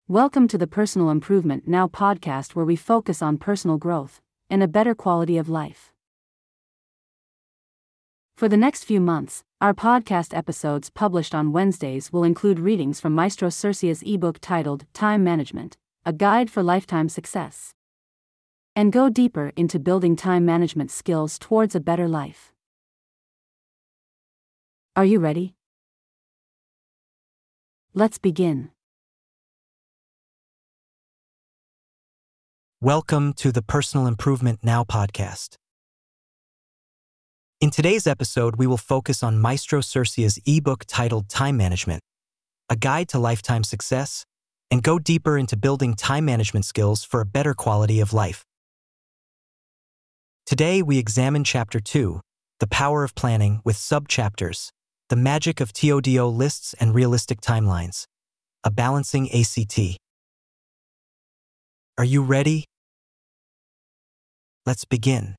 Welcome to the Personal Improvement Now podcast, where we focus on personal growth and a better quality of life. For the next few months, our podcast episodes published on Wednesdays will include readings from Maestro Cercia's ebook titled Time Management, a Guide for Lifetime Success, and go deeper into building time management skills towards a better life. Are you ready? Let's begin. Welcome to the Personal Improvement Now podcast. In today's episode, we will focus on Maestro Cercia's ebook titled Time Management, a Guide to Lifetime Success, and go deeper into building time management skills for a better quality of life. Today, we examine Chapter 2, The Power of Planning, with sub-chapters, The Magic of TODO Lists and Realistic Timelines, a Balancing ACT. Are you ready? Let's begin.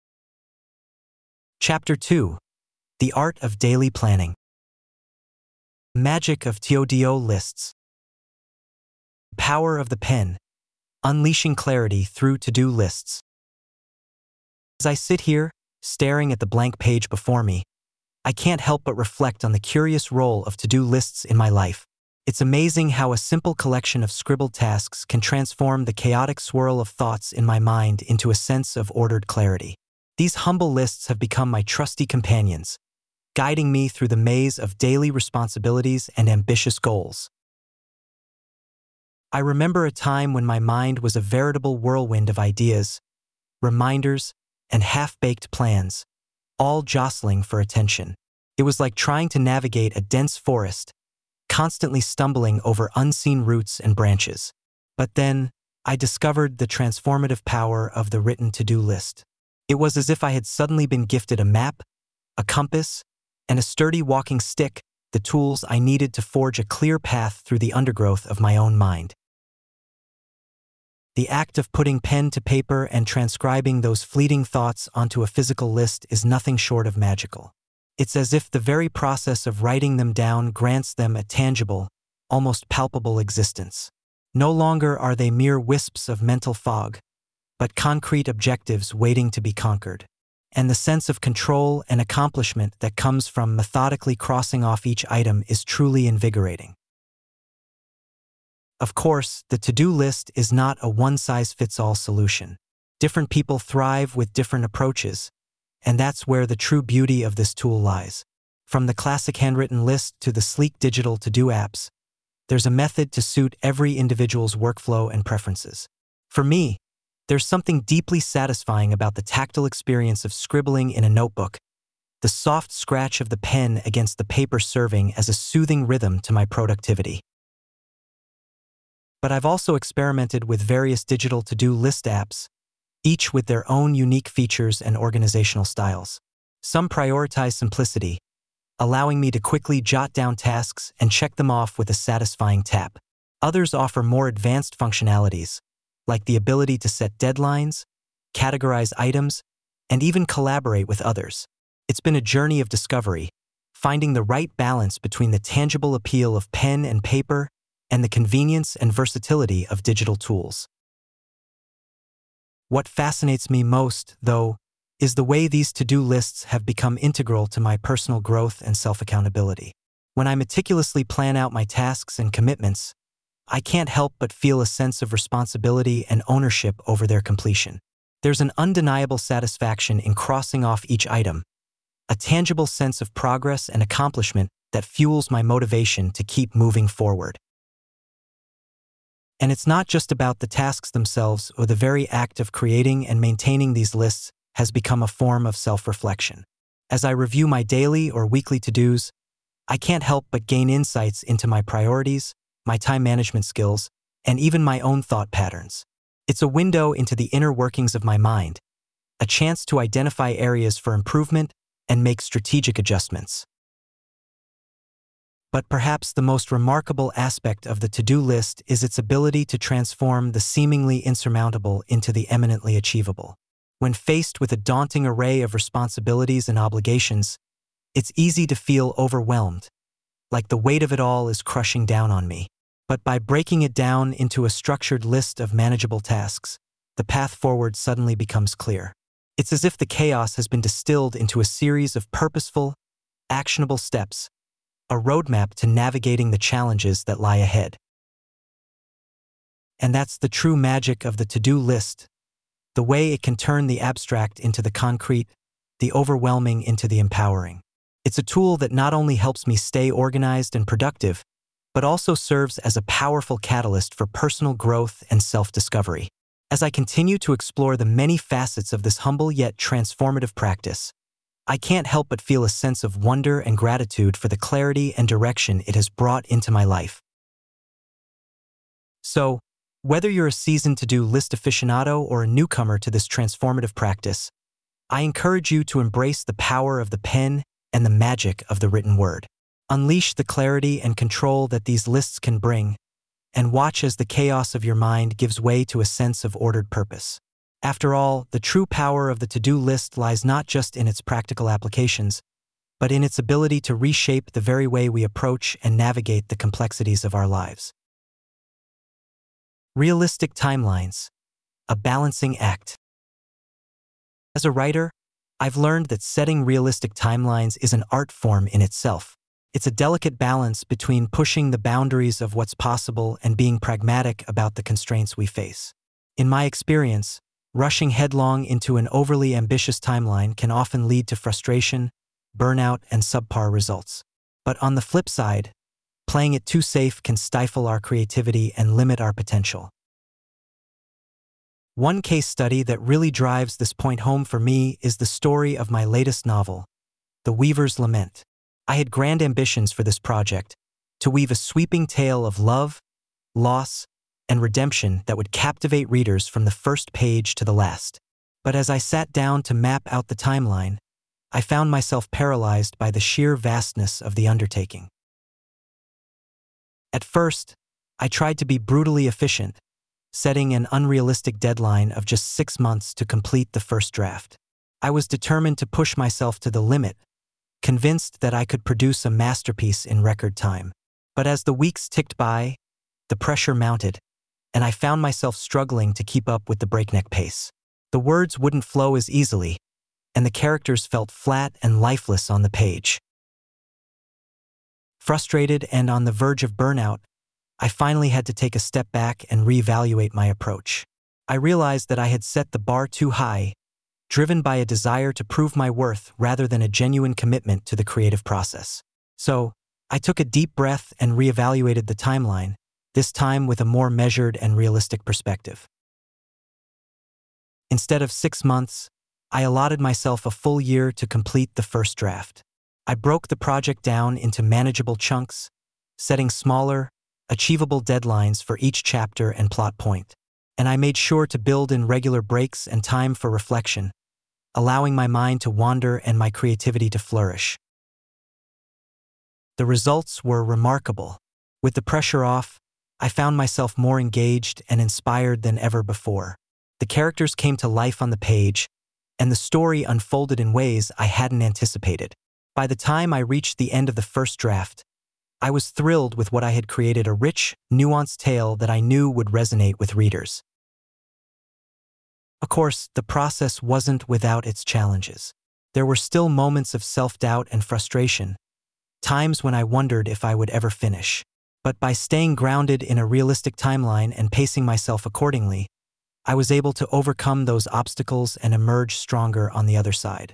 Chapter 2, The Art of Daily Planning. Magic of TODO Lists. Power of the pen, unleashing clarity through to-do lists. As I sit here, staring at the blank page before me, I can't help but reflect on the curious role of to-do lists in my life. It's amazing how a simple collection of scribbled tasks can transform the chaotic swirl of thoughts in my mind into a sense of ordered clarity. These humble lists have become my trusty companions, guiding me through the maze of daily responsibilities and ambitious goals. I remember a time when my mind was a veritable whirlwind of ideas, reminders, and half-baked plans, all jostling for attention. It was like trying to navigate a dense forest, constantly stumbling over unseen roots and branches. But then, I discovered the transformative power of the written to-do list. It was as if I had suddenly been gifted a map, a compass, and a sturdy walking stick, the tools I needed to forge a clear path through the undergrowth of my own mind. The act of putting pen to paper and transcribing those fleeting thoughts onto a physical list is nothing short of magical. It's as if the very process of writing them down grants them a tangible, almost palpable existence. No longer are they mere wisps of mental fog, but concrete objectives waiting to be conquered. And the sense of control and accomplishment that comes from methodically crossing off each item is truly invigorating. Of course, the to-do list is not a one-size-fits-all solution. Different people thrive with different approaches, and that's where the true beauty of this tool lies. From the classic handwritten list to the sleek digital to-do apps, there's a method to suit every individual's workflow and preferences. For me, there's something deeply satisfying about the tactile experience of scribbling in a notebook, the soft scratch of the pen against the paper serving as a soothing rhythm to my productivity. But I've also experimented with various digital to-do list apps, each with their own unique features and organizational styles. Some prioritize simplicity, allowing me to quickly jot down tasks and check them off with a satisfying tap. Others offer more advanced functionalities, like the ability to set deadlines, categorize items, and even collaborate with others. It's been a journey of discovery, finding the right balance between the tangible appeal of pen and paper and the convenience and versatility of digital tools. What fascinates me most, though, is the way these to-do lists have become integral to my personal growth and self-accountability. When I meticulously plan out my tasks and commitments, I can't help but feel a sense of responsibility and ownership over their completion. There's an undeniable satisfaction in crossing off each item, a tangible sense of progress and accomplishment that fuels my motivation to keep moving forward. And it's not just about the tasks themselves, or the very act of creating and maintaining these lists has become a form of self-reflection. As I review my daily or weekly to-dos, I can't help but gain insights into my priorities, my time management skills, and even my own thought patterns. It's a window into the inner workings of my mind, a chance to identify areas for improvement and make strategic adjustments. But perhaps the most remarkable aspect of the to-do list is its ability to transform the seemingly insurmountable into the eminently achievable. When faced with a daunting array of responsibilities and obligations, it's easy to feel overwhelmed, like the weight of it all is crushing down on me. But by breaking it down into a structured list of manageable tasks, the path forward suddenly becomes clear. It's as if the chaos has been distilled into a series of purposeful, actionable steps, a roadmap to navigating the challenges that lie ahead. And that's the true magic of the to-do list, the way it can turn the abstract into the concrete, the overwhelming into the empowering. It's a tool that not only helps me stay organized and productive, but also serves as a powerful catalyst for personal growth and self-discovery. As I continue to explore the many facets of this humble yet transformative practice, I can't help but feel a sense of wonder and gratitude for the clarity and direction it has brought into my life. So, whether you're a seasoned to-do list aficionado or a newcomer to this transformative practice, I encourage you to embrace the power of the pen and the magic of the written word. Unleash the clarity and control that these lists can bring, and watch as the chaos of your mind gives way to a sense of ordered purpose. After all, the true power of the to-do list lies not just in its practical applications, but in its ability to reshape the very way we approach and navigate the complexities of our lives. Realistic timelines, a balancing act. As a writer, I've learned that setting realistic timelines is an art form in itself. It's a delicate balance between pushing the boundaries of what's possible and being pragmatic about the constraints we face. In my experience, rushing headlong into an overly ambitious timeline can often lead to frustration, burnout, and subpar results. But on the flip side, playing it too safe can stifle our creativity and limit our potential. One case study that really drives this point home for me is the story of my latest novel, The Weaver's Lament. I had grand ambitions for this project, to weave a sweeping tale of love, loss, and redemption that would captivate readers from the first page to the last. But as I sat down to map out the timeline, I found myself paralyzed by the sheer vastness of the undertaking. At first, I tried to be brutally efficient, setting an unrealistic deadline of just 6 months to complete the first draft. I was determined to push myself to the limit, convinced that I could produce a masterpiece in record time. But as the weeks ticked by, the pressure mounted, and I found myself struggling to keep up with the breakneck pace. The words wouldn't flow as easily, and the characters felt flat and lifeless on the page. Frustrated and on the verge of burnout, I finally had to take a step back and reevaluate my approach. I realized that I had set the bar too high, driven by a desire to prove my worth rather than a genuine commitment to the creative process. So, I took a deep breath and reevaluated the timeline, this time with a more measured and realistic perspective. Instead of 6 months, I allotted myself a full year to complete the first draft. I broke the project down into manageable chunks, setting smaller, achievable deadlines for each chapter and plot point. And I made sure to build in regular breaks and time for reflection, allowing my mind to wander and my creativity to flourish. The results were remarkable. With the pressure off, I found myself more engaged and inspired than ever before. The characters came to life on the page, and the story unfolded in ways I hadn't anticipated. By the time I reached the end of the first draft, I was thrilled with what I had created, a rich, nuanced tale that I knew would resonate with readers. Of course, the process wasn't without its challenges. There were still moments of self-doubt and frustration, times when I wondered if I would ever finish. But by staying grounded in a realistic timeline and pacing myself accordingly, I was able to overcome those obstacles and emerge stronger on the other side.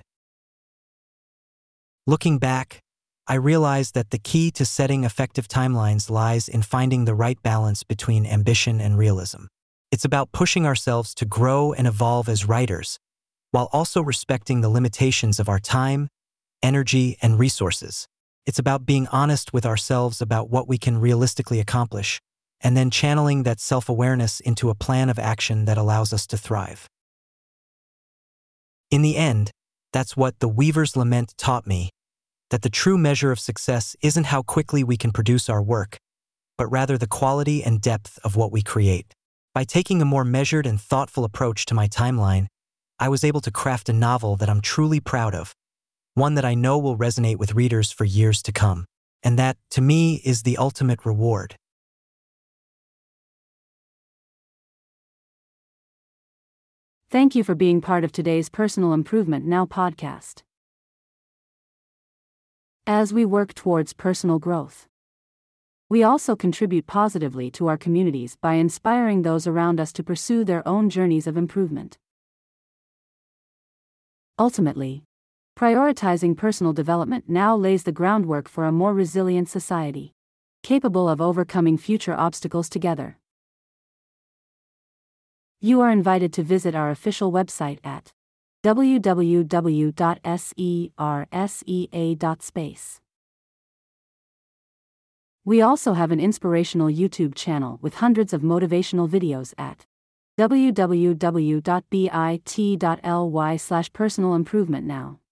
Looking back, I realized that the key to setting effective timelines lies in finding the right balance between ambition and realism. It's about pushing ourselves to grow and evolve as writers, while also respecting the limitations of our time, energy, and resources. It's about being honest with ourselves about what we can realistically accomplish, and then channeling that self-awareness into a plan of action that allows us to thrive. In the end, that's what The Weaver's Lament taught me, that the true measure of success isn't how quickly we can produce our work, but rather the quality and depth of what we create. By taking a more measured and thoughtful approach to my timeline, I was able to craft a novel that I'm truly proud of, one that I know will resonate with readers for years to come. And that, to me, is the ultimate reward. Thank you for being part of today's Personal Improvement Now podcast. As we work towards personal growth, we also contribute positively to our communities by inspiring those around us to pursue their own journeys of improvement. Ultimately, prioritizing personal development now lays the groundwork for a more resilient society, capable of overcoming future obstacles together. You are invited to visit our official website at www.sersea.space. We also have an inspirational YouTube channel with hundreds of motivational videos at www.bit.ly/personal improvement now.